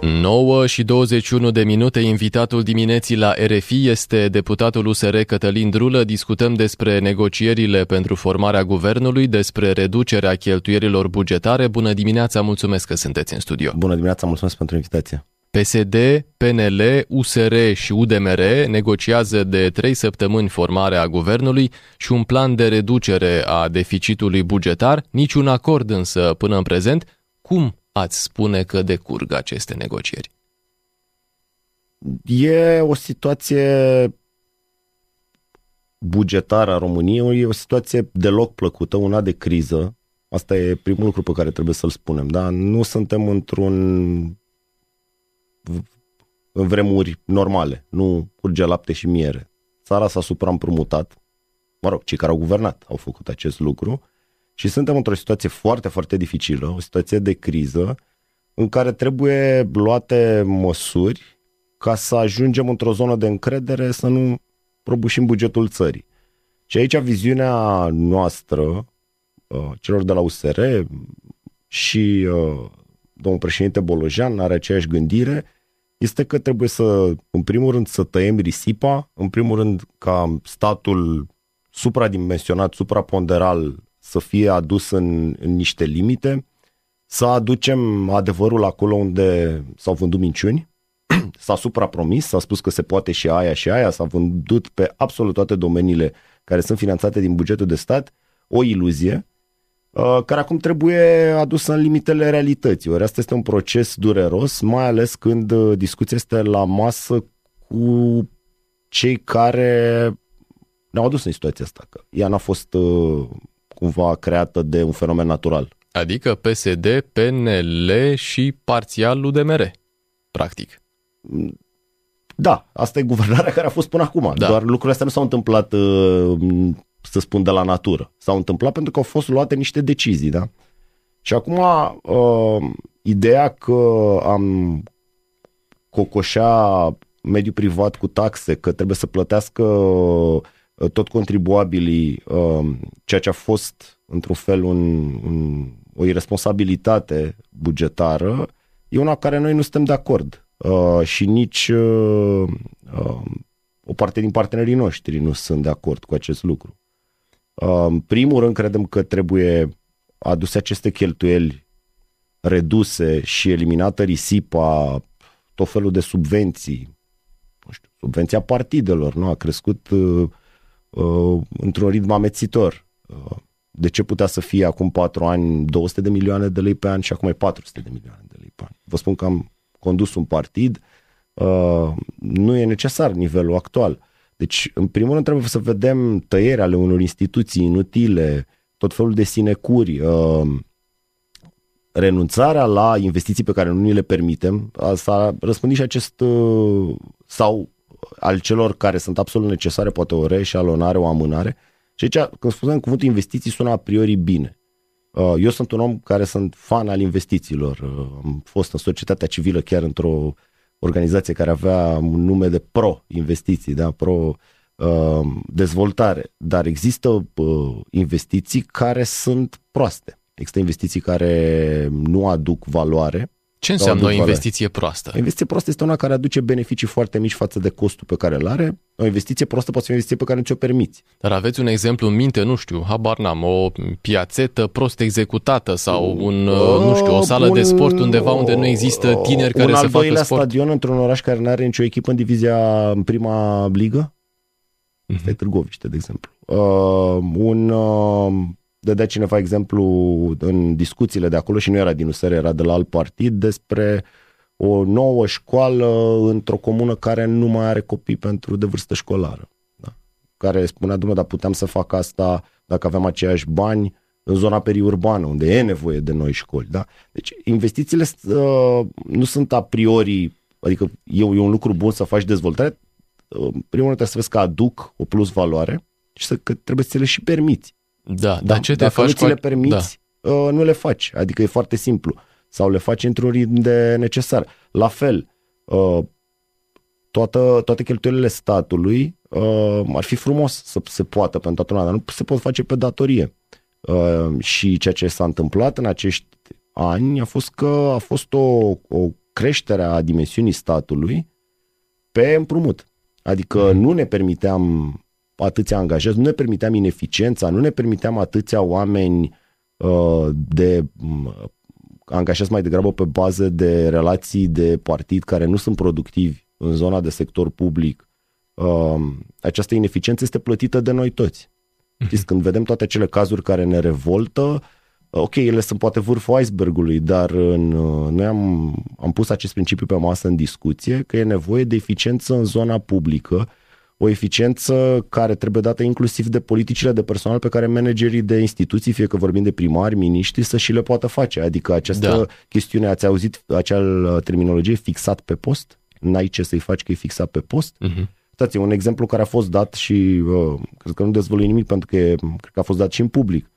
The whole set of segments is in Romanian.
9:21, invitatul dimineții la RFI este deputatul USR Cătălin Drulă. Discutăm despre negocierile pentru formarea guvernului, despre reducerea cheltuielilor bugetare. Bună dimineața, mulțumesc că sunteți în studio. Bună dimineața, mulțumesc pentru invitație. PSD, PNL, USR și UDMR negociază de 3 săptămâni formarea guvernului și un plan de reducere a deficitului bugetar, niciun acord însă până în prezent. Cum ați spune că decurg aceste negocieri? E o situație bugetară a României, e o situație deloc plăcută, una de criză. Asta e primul lucru pe care trebuie să-l spunem. Da? Nu suntem în vremuri normale, nu curge lapte și miere. Țara s-a supraîmprumutat, cei care au guvernat au făcut acest lucru și suntem într-o situație foarte, foarte dificilă, o situație de criză în care trebuie luate măsuri ca să ajungem într-o zonă de încredere, să nu prăbușim bugetul țării. Și aici viziunea noastră, celor de la USR și domnul președinte Bolojan are aceeași gândire, este că trebuie să, în primul rând, să tăiem risipa, în primul rând ca statul supradimensionat, supraponderal să fie adus în niște limite, să aducem adevărul acolo unde s-au vândut minciuni, s-a suprapromis, s-a spus că se poate și aia, s-a vândut pe absolut toate domeniile care sunt finanțate din bugetul de stat, o iluzie, care acum trebuie adusă în limitele realității. Ori asta este un proces dureros, mai ales când discuția este la masă cu cei care ne-au adus în situația asta. Că ea n-a fost cumva creată de un fenomen natural. Adică PSD, PNL și parțial UDMR, practic. Da, asta e guvernarea care a fost până acum. Da. Doar lucrurile astea nu s-au întâmplat, să spun, de la natură. S-au întâmplat pentru că au fost luate niște decizii, da? Și acum ideea că am cocoșa mediul privat cu taxe, că trebuie să plătească tot contribuabilii, ceea ce a fost într-un fel o irresponsabilitate bugetară, e una care noi nu suntem de acord. Și nici o parte din partenerii noștri nu sunt de acord cu acest lucru. În primul rând, credem că trebuie aduse aceste cheltuieli reduse și eliminată risipa, tot felul de subvenții. Nu știu, subvenția partidelor, nu? A crescut într-un ritm amețitor. De ce putea să fie acum 4 ani 200 de milioane de lei pe an și acum e 400 de milioane de lei pe an? Vă spun că am condus un partid, nu e necesar nivelul actual. Deci, în primul rând, trebuie să vedem tăieri ale unor instituții inutile, tot felul de sinecuri, renunțarea la investiții pe care nu ni le permitem. S-a răspândit și acest, sau al celor care sunt absolut necesare, poate o reeșalonare, o amânare. Și aici, când spunem cuvântul investiții, sună a priori bine. Eu sunt un om care sunt fan al investițiilor. Am fost în societatea civilă chiar într-o organizație care avea un nume de pro-investiții, da? Pro-dezvoltare. Dar există investiții care sunt proaste. Există investiții care nu aduc valoare. Ce înseamnă o investiție proastă? O investiție proastă este una care aduce beneficii foarte mici față de costul pe care îl are. O investiție proastă poate fi o investiție pe care nu ți-o permiți. Dar aveți un exemplu în minte, nu știu, habar n-am, o piațetă prost executată sau o sală de sport undeva unde nu există tineri care să facă sport? Un al doilea stadion într-un oraș care nu are nicio echipă în prima ligă? Asta e Târgoviște, de exemplu. Dădea cineva exemplu în discuțiile de acolo și nu era din USR, era de la alt partid, despre o nouă școală într-o comună care nu mai are copii de vârstă școlară. Da? Care spunea, dar puteam să fac asta dacă aveam aceiași bani în zona periurbană, unde e nevoie de noi școli. Da? Deci investițiile nu sunt a priori, adică e un lucru bun să faci dezvoltare. În primul rând trebuie să vezi că aduc o plus valoare și că trebuie să le și permiți. Da, dar ce te faci? Dacă nu ți le permiți, nu le faci. Adică e foarte simplu. Sau le faci într-un ritm de necesar. La fel, toate cheltuielile statului ar fi frumos să se poată pentru toată lumea, dar nu se pot face pe datorie. Și ceea ce s-a întâmplat în acești ani a fost că a fost o creșterea dimensiunii statului pe împrumut. Adică nu ne permiteam atâția angajați, nu ne permiteam ineficiența, nu ne permiteam atâția oameni angajați mai degrabă pe bază de relații de partid care nu sunt productivi în zona de sector public. Această ineficiență este plătită de noi toți. Știți, când vedem toate acele cazuri care ne revoltă, ok, ele sunt poate vârful icebergului, dar noi am pus acest principiu pe masă în discuție, că e nevoie de eficiență în zona publică, o eficiență care trebuie dată inclusiv de politicile de personal pe care managerii de instituții, fie că vorbim de primari, miniștri, să și le poată face. Adică această chestiune, ați auzit acea terminologie, fixat pe post? N-ai ce să-i faci că e fixat pe post? Uitați, un exemplu care a fost dat și cred că nu dezvălui nimic pentru că cred că a fost dat și în public.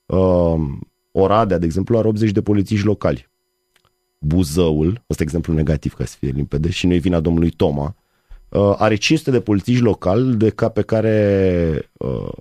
Oradea, de exemplu, are 80 de polițiști locali. Buzăul, ăsta e exemplu negativ ca să fie limpede și nu e vina domnului Toma, are 500 de polițiști locali pe care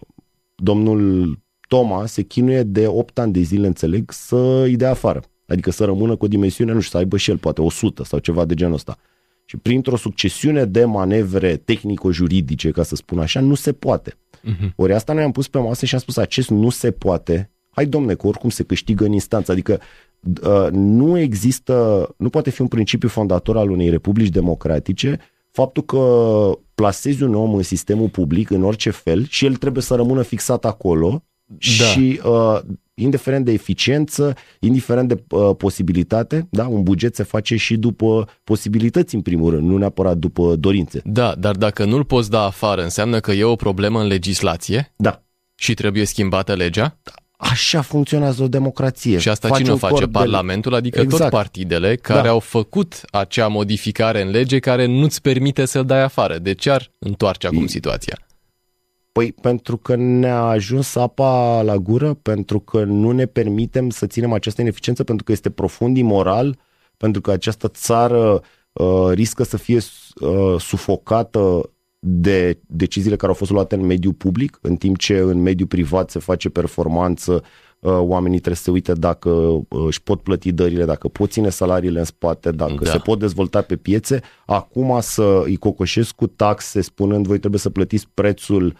domnul Toma se chinuie de 8 ani de zile, înțeleg, să îi dea afară. Adică să rămână cu o dimensiune, nu știu, să aibă și el poate 100 sau ceva de genul ăsta. Și printr-o succesiune de manevre tehnico-juridice, ca să spun așa, nu se poate. Ori asta noi am pus pe masă și am spus, acest nu se poate. Hai, domne, că oricum se câștigă în instanță. Adică nu există, nu poate fi un principiu fondator al unei republici democratice faptul că plasezi un om în sistemul public în orice fel și el trebuie să rămână fixat acolo și indiferent de eficiență, indiferent de posibilitate, da, un buget se face și după posibilități în primul rând, nu neapărat după dorințe. Da, dar dacă nu-l poți da afară, înseamnă că e o problemă în legislație? Da. Și trebuie schimbată legea? Da. Așa funcționează o democrație. Și asta cine o face? Parlamentul, adică tot partidele care au făcut acea modificare în lege care nu-ți permite să-l dai afară. De ce ar întoarce acum situația? Păi pentru că ne-a ajuns apa la gură, pentru că nu ne permitem să ținem această ineficiență, pentru că este profund imoral, pentru că această țară riscă să fie sufocată de deciziile care au fost luate în mediul public, în timp ce în mediul privat se face performanță, oamenii trebuie să se uite dacă își pot plăti dările, dacă pot ține salariile în spate, dacă se pot dezvolta pe piețe. Acum să îi cocoșesc cu taxe spunând voi trebuie să plătiți prețul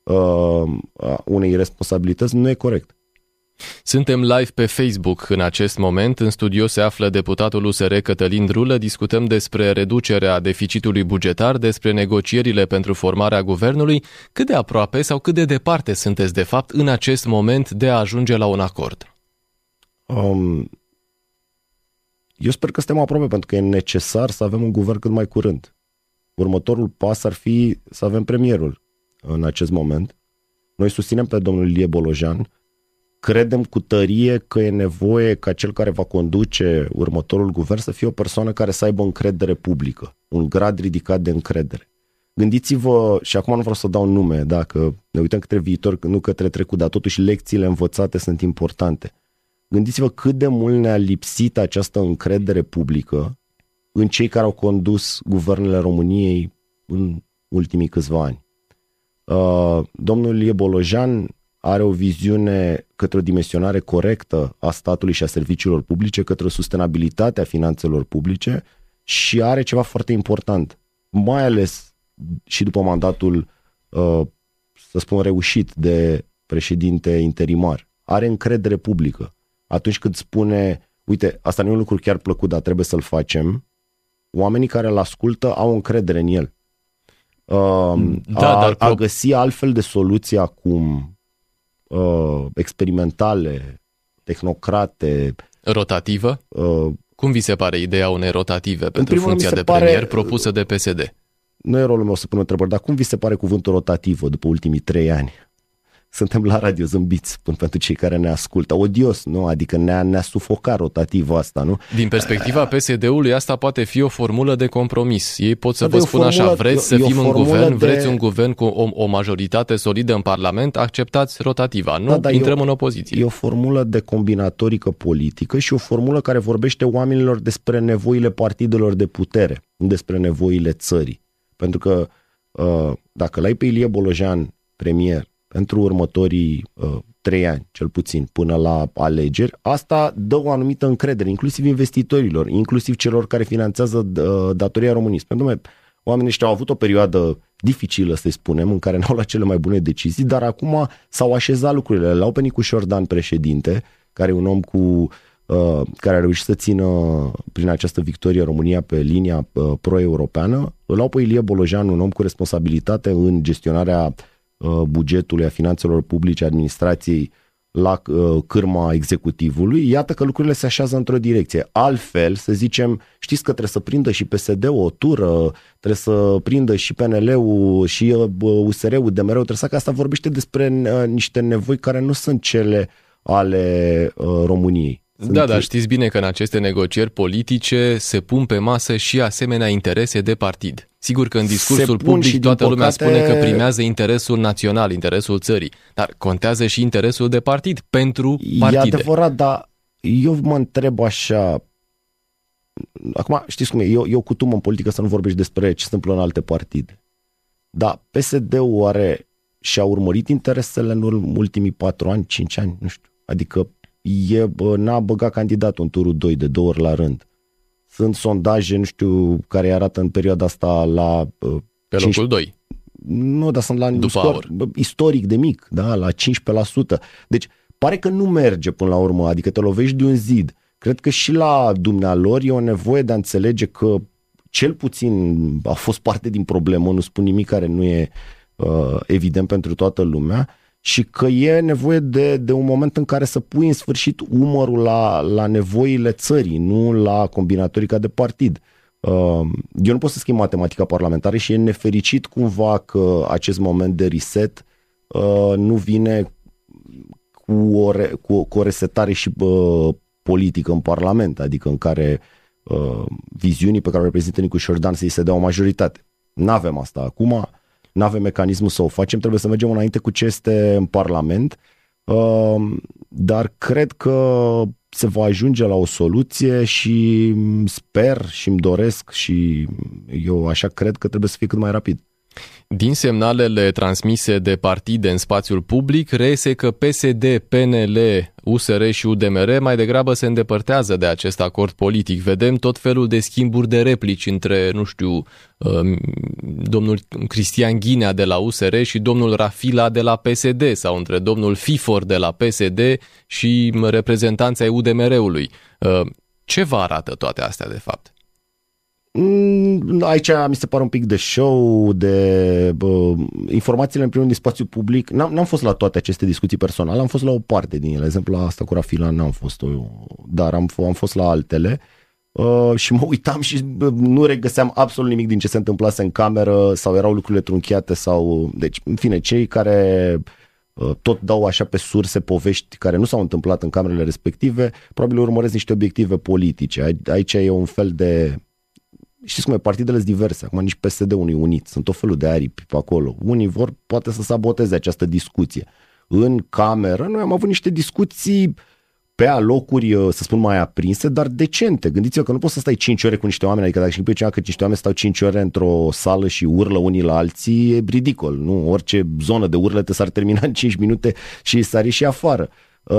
unei responsabilități, nu e corect. Suntem live pe Facebook în acest moment. În studio se află deputatul USR Cătălin Drulă. Discutăm despre reducerea deficitului bugetar, despre negocierile pentru formarea guvernului. Cât de aproape sau cât de departe sunteți de fapt în acest moment de a ajunge la un acord? Eu sper că suntem aproape, pentru că e necesar să avem un guvern cât mai curând. Următorul pas ar fi să avem premierul în acest moment. Noi susținem pe domnul Ilie Bolojan. Credem cu tărie că e nevoie ca cel care va conduce următorul guvern să fie o persoană care să aibă încredere publică, un grad ridicat de încredere. Gândiți-vă, și acum nu vreau să dau nume, dacă ne uităm către viitor, nu către trecut, dar totuși lecțiile învățate sunt importante. Gândiți-vă cât de mult ne-a lipsit această încredere publică în cei care au condus guvernele României în ultimii câțiva ani. Domnul Ilie Bolojan are o viziune către o dimensionare corectă a statului și a serviciilor publice, către o sustenabilitate a finanțelor publice și are ceva foarte important, mai ales și după mandatul, să spun, reușit de președinte interimar. Are încredere publică. Atunci când spune, uite, asta nu e un lucru chiar plăcut, dar trebuie să-l facem, oamenii care îl ascultă au încredere în el. A găsi altfel de soluții acum, experimentale, tehnocrate, rotativă? Cum vi se pare ideea unei rotative pentru funcția de premier propusă de PSD? Nu e rolul meu să pun întrebări, dar cum vi se pare cuvântul rotativă după ultimii 3 ani? Suntem la radio, zâmbiți, spun pentru cei care ne ascultă. Odios, nu? Adică ne-a sufocat rotativă asta, nu? Din perspectiva PSD-ului, asta poate fi o formulă de compromis. Ei pot să vă spun așa, vreți să fim în guvern, vreți un guvern cu o majoritate solidă în Parlament, acceptați rotativa, nu? Intrăm în opoziție. E o formulă de combinatorică politică și o formulă care vorbește oamenilor despre nevoile partidelor de putere, nu despre nevoile țării. Pentru că dacă l-ai pe Ilie Bolojan premier pentru următorii 3 ani, cel puțin, până la alegeri, asta dă o anumită încredere, inclusiv investitorilor, inclusiv celor care finanțează datoria României. Pentru că oamenii ăștia au avut o perioadă dificilă, să spunem, în care n-au luat cele mai bune decizii, dar acum s-au așezat lucrurile. L-au pe Nicu Șordan președinte, care e un om care a reușit să țină prin această victorie România pe linia pro-europeană. Îl au pe Ilie Bolojan, un om cu responsabilitate în gestionarea bugetului, a finanțelor publice, administrației, la cârma executivului. Iată că lucrurile se așează într-o direcție. Altfel, să zicem, știți că trebuie să prindă și PSD-ul o tură, trebuie să prindă și PNL-ul și USR-ul, DMR-ul, trebuie să că asta vorbește despre niște nevoi care nu sunt cele ale României. Dar știți bine că în aceste negocieri politice se pun pe masă și asemenea interese de partid. Sigur că în discursul public toată lumea spune că primează interesul național, interesul țării, dar contează și interesul de partid pentru partide. E adevărat, dar eu mă întreb așa, acum știți cum e, eu cutum în politică să nu vorbești despre ce se întâmplă în alte partide, dar PSD-ul oare și-a urmărit interesele în ultimii 4 ani, 5 ani, nu știu, adică n-a băgat candidatul în turul 2 de 2 ori la rând. Sunt sondaje, nu știu, care arată în perioada asta la... Pe locul 2. Nu, dar sunt la istoric de mic, da, la 15%. Deci pare că nu merge până la urmă, adică te lovești de un zid. Cred că și la dumnealor e o nevoie de a înțelege că cel puțin a fost parte din problemă, nu spun nimic care nu e evident pentru toată lumea, și că e nevoie de un moment în care să pui în sfârșit umărul la nevoile țării, nu la combinatorica de partid. Eu nu pot să schimb matematica parlamentară și e nefericit cumva că acest moment de reset nu vine cu o resetare și politică în Parlament, adică în care viziunii pe care o reprezintă Nicu Șordan să-i se dea o majoritate. N-avem asta acum. N-avem mecanismul să o facem, trebuie să mergem înainte cu ce este în Parlament, dar cred că se va ajunge la o soluție și sper și îmi doresc și eu așa cred că trebuie să fie cât mai rapid. Din semnalele transmise de partide în spațiul public, reiese că PSD, PNL, USR și UDMR mai degrabă se îndepărtează de acest acord politic. Vedem tot felul de schimburi de replici între, nu știu, domnul Cristian Ghinea de la USR și domnul Rafila de la PSD sau între domnul Fifor de la PSD și reprezentanța ai UDMR-ului. Ce vă arată toate astea de fapt? Aici mi se pare un pic de show, de informațiile în primul din spațiu public. N-am fost la toate aceste discuții personale, am fost la o parte din ele. De exemplu, la asta cu Rafila n-am fost, dar am fost la altele și mă uitam și nu regăseam absolut nimic din ce se întâmplase în cameră sau erau lucrurile trunchiate sau... Deci, în fine, cei care tot dau așa pe surse povești care nu s-au întâmplat în camerele respective, probabil urmăresc niște obiective politice. Aici e un fel de... Știți cum e, partidele sunt diverse, acum nici PSD-ul nu e unit, sunt tot felul de aripi pe acolo. Unii vor poate să saboteze această discuție. În cameră noi am avut niște discuții pe alocuri, să spun, mai aprinse, dar decente. Gândiți-vă că nu poți să stai 5 ore cu niște oameni, adică dacă știi pe cineva că niște oameni stau 5 ore într-o sală și urlă unii la alții, e ridicol, nu? Orice zonă de urlete s-ar termina în 5 minute și s-ar ieși afară.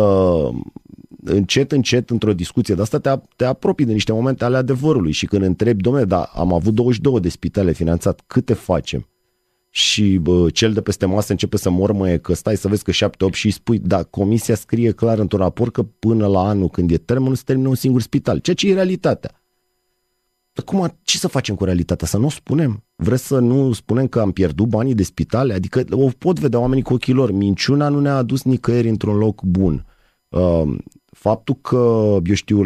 Încet, într-o discuție de asta te apropii de niște momente ale adevărului și când întrebi, dom'le, da, am avut 22 de spitale finanțat, câte facem? Și cel de peste masă începe să mormăie că stai să vezi că 7-8 și îi spui, da, comisia scrie clar într-un raport că până la anul când e termenul se termină un singur spital, ceea ce e realitatea. Acum, ce să facem cu realitatea? Să nu o spunem? Vreți să nu spunem că am pierdut banii de spitale? Adică o pot vedea oamenii cu ochii lor. Minciuna nu ne-a adus nicăieri într-un loc bun. Faptul că, eu știu,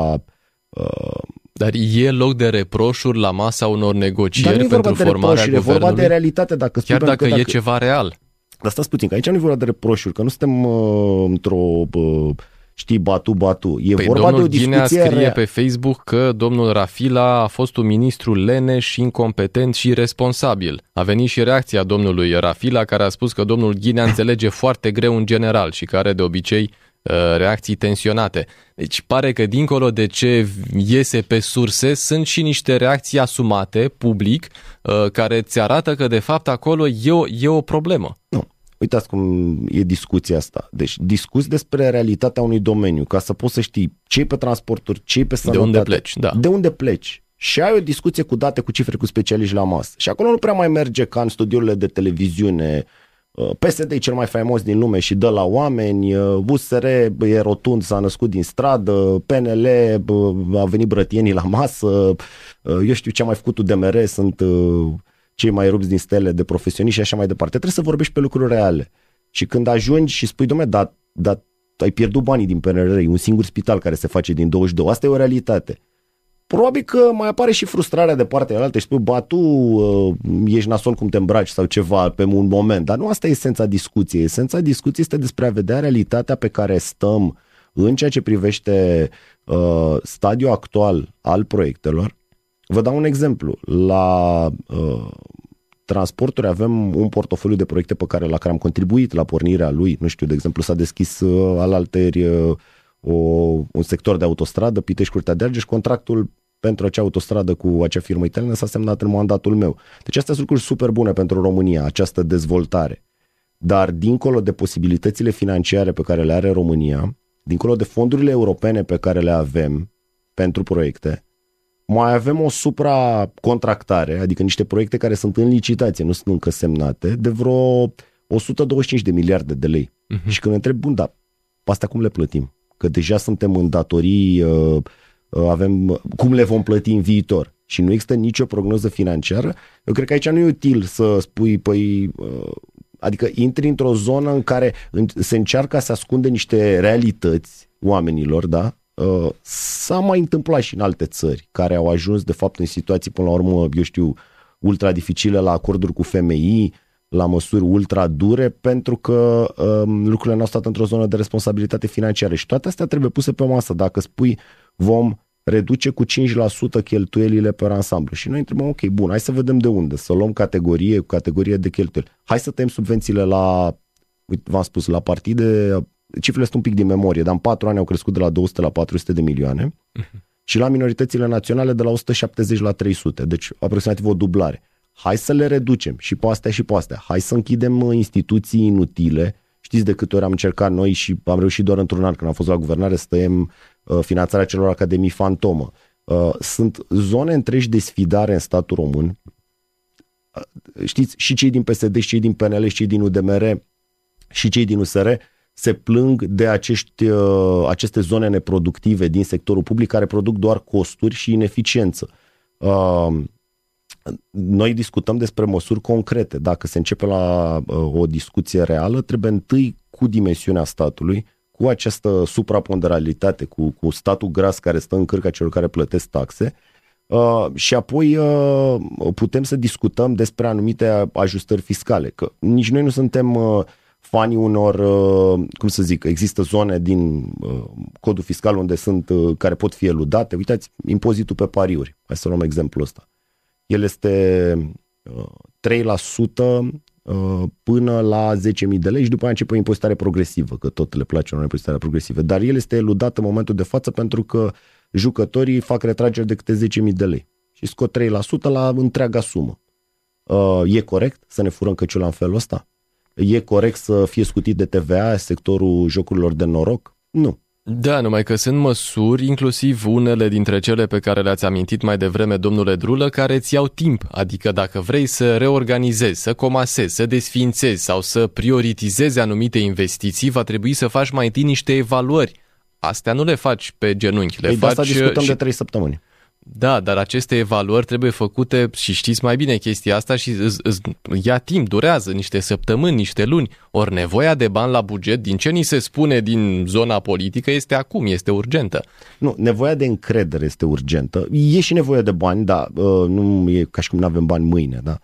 Dar e loc de reproșuri la masa unor negocieri pentru formarea guvernului? E vorba de realitate. Chiar dacă e ceva real. Dar stați puțin, că aici nu e vorba de reproșuri, că nu suntem într-o... știi, batu. E vorba de o discuție... Ghinea scrie pe Facebook că domnul Rafila a fost un ministru leneș, incompetent și responsabil. A venit și reacția domnului Rafila, care a spus că domnul Ghinea înțelege foarte greu în general și care de obicei reacții tensionate. Deci pare că dincolo de ce iese pe surse, sunt și niște reacții asumate, public, care ți arată că de fapt acolo e o problemă. Nu. uitați cum e discuția asta. Deci discuți despre realitatea unui domeniu, ca să poți să știi ce e pe transporturi, ce e pe sănătate. De unde pleci, da. De unde pleci. Și ai o discuție cu date, cu cifre, cu specialiști la masă. Și acolo nu prea mai merge ca în studiourile de televiziune. PSD e cel mai faimos din lume și dă la oameni, USR e rotund, s-a născut din stradă, PNL a venit brătienii la masă, eu știu ce a mai făcut UDMR, sunt cei mai rupți din stele de profesioniști și așa mai departe. Trebuie să vorbești pe lucruri reale. Și când ajungi și spui, dom'le, dar ai pierdut banii din PNRR, e un singur spital care se face din 22, asta e o realitate. Probabil că mai apare și frustrarea de partea altă și spui, tu ești nasol cum te îmbraci sau ceva pe un moment, dar nu asta e esența discuției. Esența discuției este despre a vedea realitatea pe care stăm în ceea ce privește stadiul actual al proiectelor. Vă dau un exemplu. La transporturi avem un portofoliu de proiecte la care am contribuit la pornirea lui. Nu știu, de exemplu, s-a deschis alaltăieri un sector de autostradă, Pitești-Curtea de Argeș, contractul pentru acea autostradă cu acea firmă italiană s-a semnat în mandatul meu. Deci astea sunt lucruri super bune pentru România, această dezvoltare. Dar dincolo de posibilitățile financiare pe care le are România, dincolo de fondurile europene pe care le avem pentru proiecte, mai avem o supracontractare, adică niște proiecte care sunt în licitație, nu sunt încă semnate, de vreo 125 de miliarde de lei. Și când întreb, bun, dar astea cum le plătim? Că deja suntem în datorii, avem cum le vom plăti în viitor și nu există nicio prognoză financiară. Eu cred că aici nu e util să spui, adică intri într-o zonă în care se încearcă să ascunde niște realități oamenilor, da? S-a mai întâmplat și în alte țări care au ajuns de fapt în situații până la urmă, eu știu, ultra dificile la acorduri cu FMI, la măsuri ultra dure, pentru că lucrurile nu au stat într-o zonă de responsabilitate financiară și toate astea trebuie puse pe masă. Dacă spui vom reduce cu 5% cheltuielile pe ansamblu și noi întrebăm, ok, bun, hai să vedem de unde, să luăm categorie cu categorie de cheltuieli. Hai să tăiem subvențiile v-am spus, la partide, cifrele sunt un pic din memorie, dar în 4 ani au crescut de la 200 la 400 de milioane și la minoritățile naționale de la 170 la 300, deci aproximativ o dublare. Hai să le reducem și pe astea și pe astea. Hai să închidem instituții inutile. Știți de câte ori am încercat noi și am reușit doar într-un an când am fost la guvernare să tăiem finanțarea celor academii fantomă. Sunt zone întregi de sfidare în statul român. Știți, și cei din PSD, și cei din PNL, și cei din UDMR, și cei din USR se plâng de aceste zone neproductive din sectorul public care produc doar costuri și ineficiență. Noi discutăm despre măsuri concrete. Dacă se începe la o discuție reală, trebuie întâi cu dimensiunea statului, cu această supraponderalitate, cu statul gras care stă în cârca celor care plătesc taxe și apoi putem să discutăm despre anumite ajustări fiscale. Că nici noi nu suntem fanii unor, cum să zic, există zone din codul fiscal unde care pot fi eludate. Uitați, impozitul pe pariuri. Hai să luăm exemplul ăsta. El este 3% până la 10.000 de lei și după aia începe o impozitare progresivă, că tot le place o impozitare progresivă. Dar el este eludat în momentul de față pentru că jucătorii fac retrageri de câte 10.000 de lei și scot 3% la întreaga sumă. E corect să ne furăm căciula în felul ăsta? E corect să fie scutit de TVA sectorul jocurilor de noroc? Nu. Da, numai că sunt măsuri, inclusiv unele dintre cele pe care le-ați amintit mai devreme, domnule Drulă, care îți iau timp. Adică dacă vrei să reorganizezi, să comasezi, să desființezi sau să prioritizezi anumite investiții, va trebui să faci mai întâi niște evaluări. Astea nu le faci pe genunchi. De asta discutăm de 3 săptămâni. Da, dar aceste evaluări trebuie făcute și știți mai bine chestia asta și îți ia timp, durează niște săptămâni, niște luni. Ori nevoia de bani la buget, din ce ni se spune din zona politică, este acum, este urgentă. Nu, nevoia de încredere este urgentă. E și nevoie de bani, dar nu e ca și cum nu avem bani mâine, da?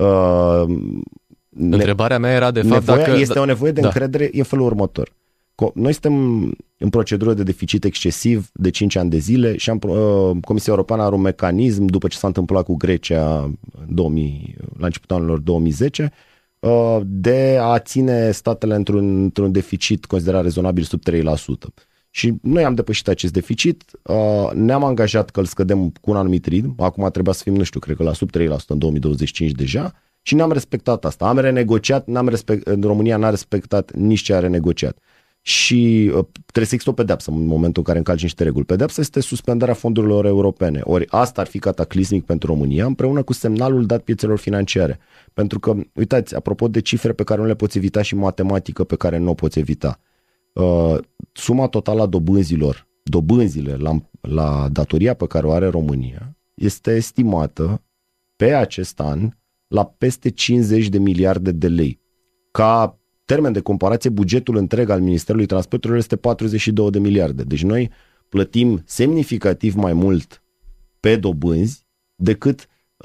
Întrebarea mea era de fapt dacă... Este o nevoie de încredere, e în felul următor. Noi suntem în procedură de deficit excesiv de 5 ani de zile și Comisia Europeană are un mecanism, după ce s-a întâmplat cu Grecia la începutul anilor 2010, de a ține statele într-un deficit considerat rezonabil sub 3%. Și noi am depășit acest deficit, ne-am angajat că îl scădem cu un anumit ritm, acum trebuia să fim, nu știu, cred că la sub 3% în 2025 deja, Și n-am respectat asta. Am renegociat, România n-a respectat nici ce a renegociat. Și trebuie să există o pedeapsă în momentul în care încalci niște reguli. Pedeapsa este suspendarea fondurilor europene. Ori asta ar fi cataclismic pentru România, împreună cu semnalul dat piețelor financiare. Pentru că, uitați, apropo de cifre pe care nu le poți evita și matematică pe care nu o poți evita, suma totală a dobânzile la datoria pe care o are România este estimată pe acest an la peste 50 de miliarde de lei. Ca termen de comparație, bugetul întreg al Ministerului Transporturilor este 42 de miliarde. Deci noi plătim semnificativ mai mult pe dobânzi decât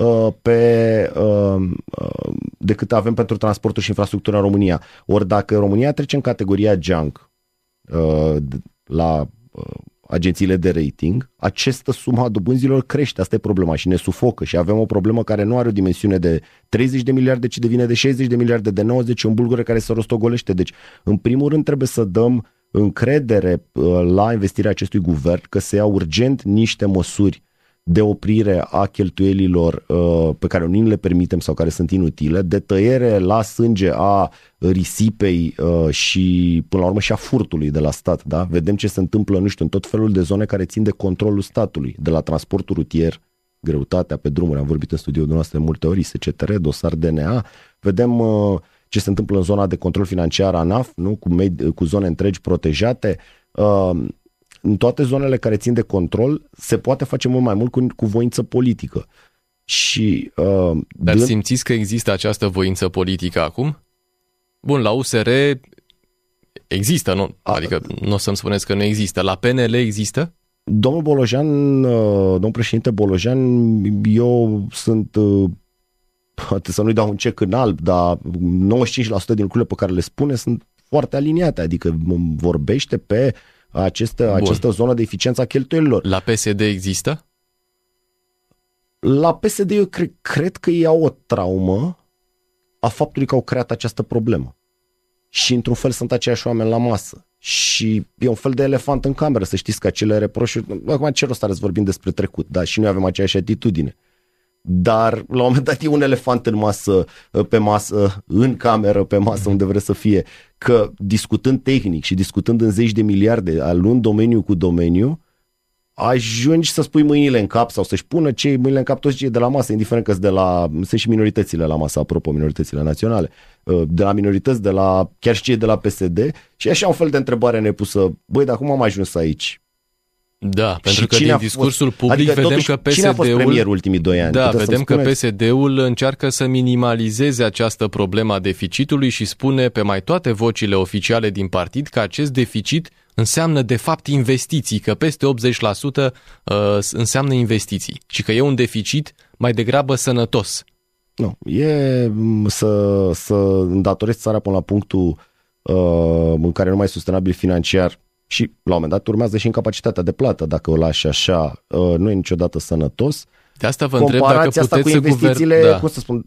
decât avem pentru transportul și infrastructura în România. Ori dacă România trece în categoria junk la agențiile de rating, această sumă a dobânzilor crește. Asta e problema și ne sufocă și avem o problemă care nu are o dimensiune de 30 de miliarde, ci devine de 60 de miliarde, de 90, un bulgure care se rostogolește. Deci, în primul rând, trebuie să dăm încredere la investirea acestui guvern că se ia urgent niște măsuri de oprire a cheltuielilor pe care nu le permitem sau care sunt inutile, de tăiere la sânge a risipei și până la urmă și a furtului de la stat. Da? Vedem ce se întâmplă, nu știu, în tot felul de zone care țin de controlul statului, de la transportul rutier, greutatea pe drumuri, am vorbit în studioul dumneavoastră de multe ori, SCTR, dosar DNA, vedem ce se întâmplă în zona de control financiar ANAF, nu? Cu zone întregi protejate. În toate zonele care țin de control se poate face mult mai mult cu voință politică. Și, dar simțiți că există această voință politică acum? Bun, la USR există, nu? Adică nu o să-mi spuneți că nu există. La PNL există? Domnul Bolojan, domnul președinte Bolojan, eu sunt, să nu-i dau un cec în alb, dar 95% din lucrurile pe care le spune sunt foarte aliniate, adică vorbește pe această zonă de eficiență a cheltuielilor. La PSD există? La PSD eu cred că ei au o traumă a faptului că au creat această problemă. Și într-un fel sunt aceiași oameni la masă. Și e un fel de elefant în cameră, să știți că acele reproșuri, acum ce rost are să vorbim despre trecut, da? Și noi avem aceeași atitudine. Dar la un moment dat e un elefant în masă, pe masă, în cameră, pe masă, unde vreți să fie, că discutând tehnic și discutând în zeci de miliarde, luând domeniu cu domeniu, ajungi să spui mâinile în cap sau să-și pună cei mâinile în cap toți cei de la masă, indiferent că sunt și minoritățile la masă, apropo, minoritățile naționale, de la minorități, chiar și cei de la PSD, și așa un fel de întrebare nepusă, băi, dar cum am ajuns aici? Da, pentru că din discursul public adică, vedem totuși, că PSD-ul... Cine a fost premier ultimii 2 ani? Da, vedem că PSD-ul încearcă să minimalizeze această problemă a deficitului și spune pe mai toate vocile oficiale din partid că acest deficit înseamnă de fapt investiții, că peste 80% înseamnă investiții și că e un deficit mai degrabă sănătos. Nu, e să îndatorezi țara până la punctul în care nu mai e sustenabil financiar. Și la un moment dat urmează și incapacitatea de plată. Dacă o lași așa, nu e niciodată sănătos. De asta vă întreb dacă puteți să investițiile, cum să spun,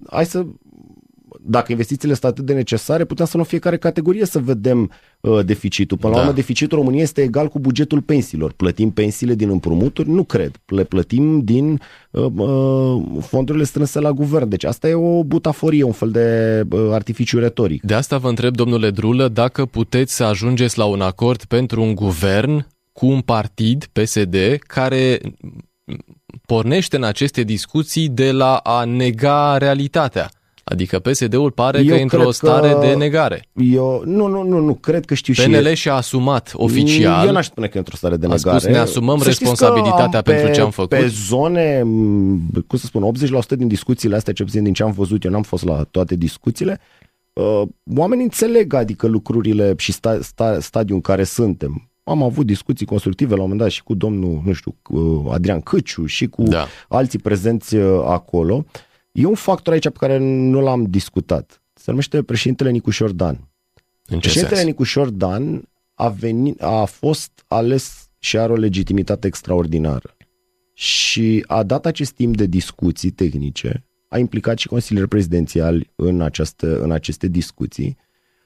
dacă investițiile sunt atât de necesare, putem să luăm fiecare categorie să vedem deficitul. Până la urmă, deficitul României este egal cu bugetul pensiilor. Plătim pensiile din împrumuturi? Nu cred. Le plătim din fondurile strânse la guvern. Deci asta e o butaforie, un fel de artificiu retoric. De asta vă întreb, domnule Drulă, dacă puteți să ajungeți la un acord pentru un guvern cu un partid, PSD, care pornește în aceste discuții de la a nega realitatea. Adică PSD-ul pare că e într-o stare de negare. Nu, cred că știu PNL și și-a asumat oficial. Eu n-aș spune că e într-o stare de negare. A spus, ne asumăm responsabilitatea pentru ce am făcut. Pe zone, cum să spun, 80% din discuțiile astea, ce puțin din ce am văzut, eu n-am fost la toate discuțiile, oamenii înțeleg, adică lucrurile și stadiul în care suntem. Am avut discuții constructive la un moment dat și cu domnul, cu Adrian Căciu și cu alții prezenți acolo. E un factor aici pe care nu l-am discutat. Se numește președintele Nicușor Dan. Președintele Nicușor Dan a fost ales și are o legitimitate extraordinară. Și a dat acest timp de discuții tehnice, a implicat și consilieri prezidențiali în aceste discuții.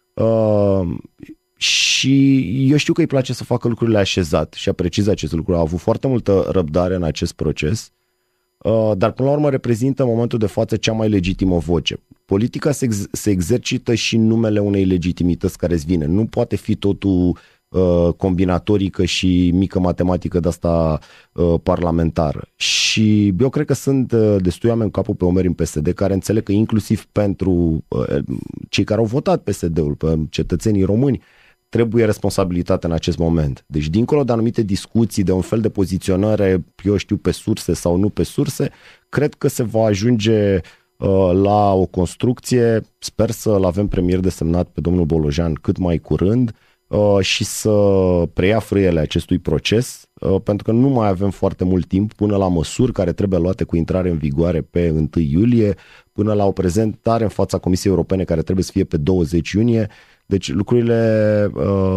Și eu știu că îi place să facă lucrurile așezat și apreciez acest lucru. A avut foarte multă răbdare în acest proces. Dar până la urmă reprezintă în momentul de față cea mai legitimă voce. politica se exercită și în numele unei legitimități care îți vine. Nu poate fi totul combinatorică și mică matematică de asta parlamentară. Și eu cred că sunt destui oameni capul pe umeri în PSD care înțeleg că inclusiv pentru cei care au votat PSD-ul, pe cetățenii români, trebuie responsabilitate în acest moment. Deci, dincolo de anumite discuții, de un fel de poziționare, eu știu, pe surse sau nu pe surse, cred că se va ajunge la o construcție, sper să-l avem premier desemnat pe domnul Bolojan cât mai curând și să preia frâiele acestui proces, pentru că nu mai avem foarte mult timp până la măsuri care trebuie luate cu intrare în vigoare pe 1 iulie, până la o prezentare în fața Comisiei Europene care trebuie să fie pe 20 iunie. Deci lucrurile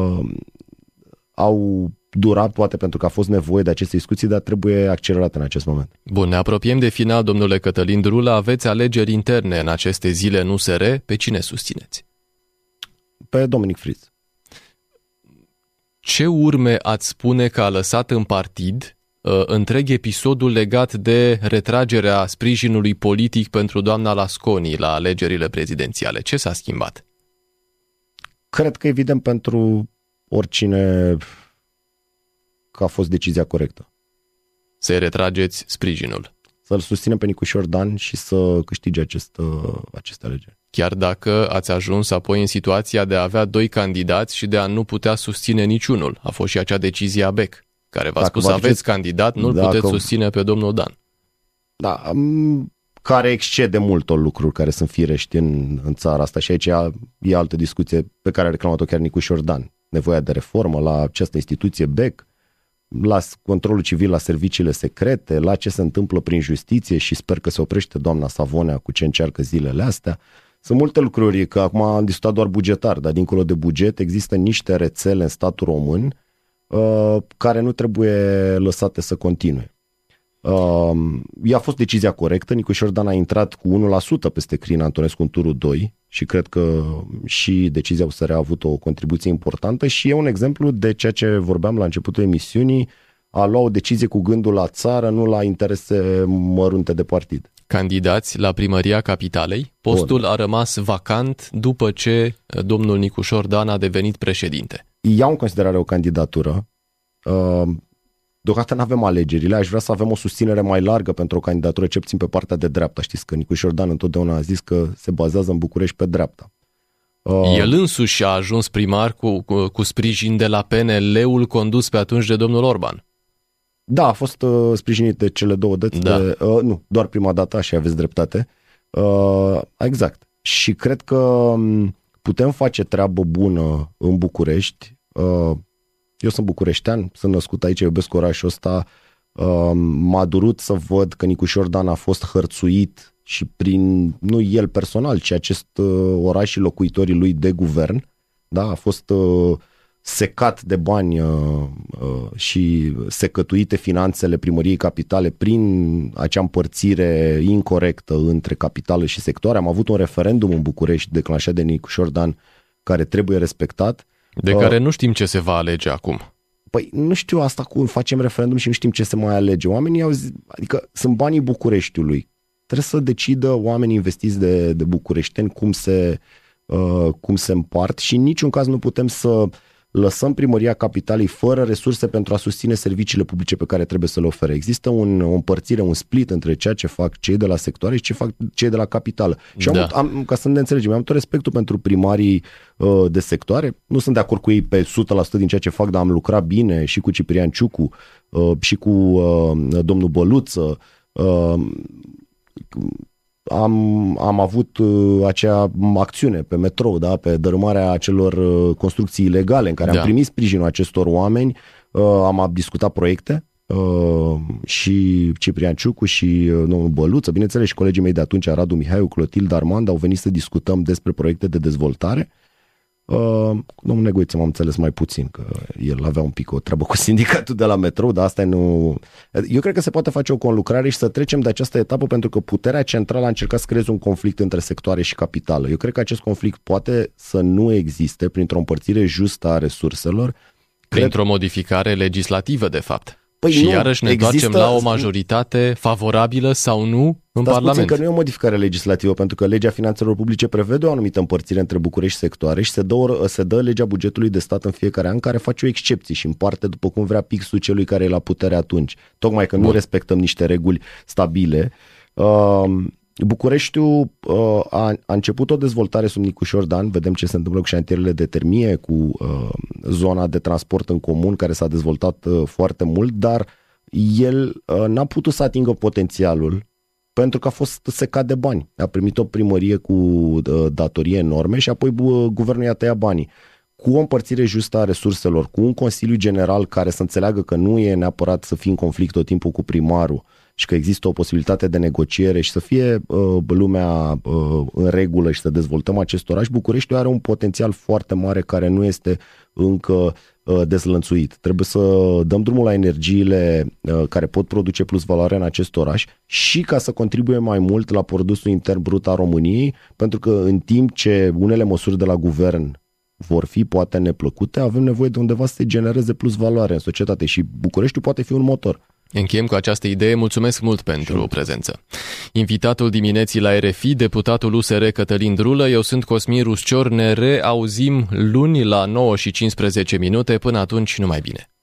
au durat, poate pentru că a fost nevoie de aceste discuții, dar trebuie accelerate în acest moment. Bun, ne apropiem de final, domnule Cătălin Drula. Aveți alegeri interne în aceste zile în USR. Pe cine susțineți? Pe Dominic Friz. Ce urme ați spune că a lăsat în partid întreg episodul legat de retragerea sprijinului politic pentru doamna Lasconi la alegerile prezidențiale? Ce s-a schimbat? Cred că evident pentru oricine că a fost decizia corectă. Să retrageți sprijinul. Să-l susținem pe Nicușor Dan și să câștige aceste alegeri. Chiar dacă ați ajuns apoi în situația de a avea 2 candidați și de a nu putea susține niciunul. A fost și acea decizie a BEC, care v-a spus aveți candidat, nu-l puteți susține pe domnul Dan. Da, care excede mult lucruri care sunt firești în țara asta și aici e altă discuție pe care a reclamat-o chiar Nicușor Dan. Nevoia de reformă la această instituție BEC, la controlul civil la serviciile secrete, la ce se întâmplă prin justiție și sper că se oprește doamna Savonea cu ce încearcă zilele astea. Sunt multe lucruri, că acum am discutat doar bugetar, dar dincolo de buget există niște rețele în statul român care nu trebuie lăsate să continue. Ea a fost decizia corectă, Nicușor Dan a intrat cu 1% peste Crin Antonescu în turul 2 și cred că și decizia USR a avut o contribuție importantă și e un exemplu de ceea ce vorbeam la începutul emisiunii, a lua o decizie cu gândul la țară, nu la interese mărunte de partid. Candidați la primăria Capitalei, postul a rămas vacant după ce domnul Nicușor Dan a devenit președinte. Iau în considerare o candidatură. Deocamdată nu avem alegerile, aș vrea să avem o susținere mai largă pentru o candidatură, ce puțin pe partea de dreapta. Știți că Nicușor Dan întotdeauna a zis că se bazează în București pe dreapta. El însuși a ajuns primar cu sprijin de la PNL-ul condus pe atunci de domnul Orban. Da, a fost sprijinit de cele două dăți, nu, doar prima dată, așa aveți dreptate. Exact. Și cred că putem face treabă bună în București. Eu sunt bucureștean, sunt născut aici, iubesc orașul ăsta. M-a durut să văd că Nicușor Dan a fost hărțuit și prin, nu el personal, ci acest oraș și locuitorii lui de guvern. Da, a fost secat de bani și secătuite finanțele primăriei Capitale prin acea împărțire incorectă între capitală și sectoare. Am avut un referendum în București declanșat de Nicușor Dan care trebuie respectat. De care nu știm ce se va alege acum. Păi nu știu asta cum facem referendum și nu știm ce se mai alege. Oamenii au zis, adică sunt banii Bucureștiului. Trebuie să decidă oamenii investiți de bucureșteni cum se împart și în niciun caz nu putem să lăsăm primăria Capitalei fără resurse pentru a susține serviciile publice pe care trebuie să le ofere. Există o împărțire, un split între ceea ce fac cei de la sectoare și ce fac cei de la capitală. Și ca să ne înțelegem, am tot respectul pentru primarii de sectoare. Nu sunt de acord cu ei pe 100% din ceea ce fac, dar am lucrat bine și cu Ciprian Ciucu și cu domnul Băluță. Am avut acea acțiune pe metrou, da, pe dărâmarea acelor construcții ilegale în care am primit sprijinul acestor oameni, am discutat proiecte și Ciprian Ciucu și domnul Băluță, bineînțeles și colegii mei de atunci, Radu Mihaiu, Clotilde Armand, au venit să discutăm despre proiecte de dezvoltare. Domnul Negoiță m-am înțeles mai puțin, că el avea un pic o treabă cu sindicatul de la metrou, dar asta nu... Eu cred că se poate face o conlucrare și să trecem de această etapă, pentru că puterea centrală a încercat să creeze un conflict între sectoare și capitală. Eu cred că acest conflict poate să nu existe printr-o împărțire justă a resurselor. Printr-o modificare legislativă, de fapt. Păi și nu, iarăși ne întoarcem la o majoritate favorabilă sau nu în Parlament. Puțin că nu e o modificare legislativă, pentru că legea finanțelor publice prevede o anumită împărțire între bucări și sectoare și se dă legea bugetului de stat în fiecare an, care face o excepție și împarte după cum vrea pixul celui care e la putere atunci. Tocmai că nu respectăm niște reguli stabile. Bucureștiul a început o dezvoltare sub Nicu Șordan, vedem ce se întâmplă cu șantierele de termie, cu zona de transport în comun care s-a dezvoltat foarte mult, dar el n-a putut să atingă potențialul pentru că a fost secat de bani. A primit o primărie cu datorie enorme și apoi guvernul i-a tăiat banii. Cu o împărțire justă a resurselor, cu un Consiliu General care să înțeleagă că nu e neapărat să fie în conflict tot timpul cu primarul și că există o posibilitate de negociere și să fie lumea în regulă și să dezvoltăm acest oraș, Bucureștiul are un potențial foarte mare care nu este încă dezlănțuit. Trebuie să dăm drumul la energiile care pot produce plus valoare în acest oraș și ca să contribuie mai mult la produsul intern brut al României, pentru că în timp ce unele măsuri de la guvern vor fi poate neplăcute, avem nevoie de undeva să se genereze plus valoare în societate și Bucureștiul poate fi un motor. Încheiem cu această idee. Mulțumesc mult pentru prezență. Invitatul dimineții la RFI, deputatul USR Cătălin Drulă, eu sunt Cosmin Ruscior, ne reauzim luni la 9:15. Până atunci, numai bine.